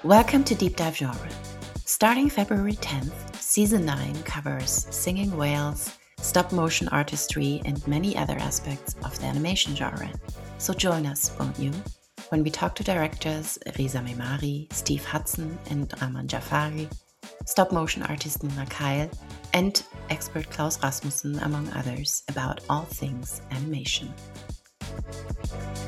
Welcome to Deep Dive Genre. Starting February 10th, Season 9 covers singing whales, stop-motion artistry, and many other aspects of the animation genre. So join us, won't you, when we talk to directors Reza Memari, Steve Hudson, and Rahman Jafari, stop-motion artist Nina Keil, and expert Klaus Rasmussen, among others, about all things animation.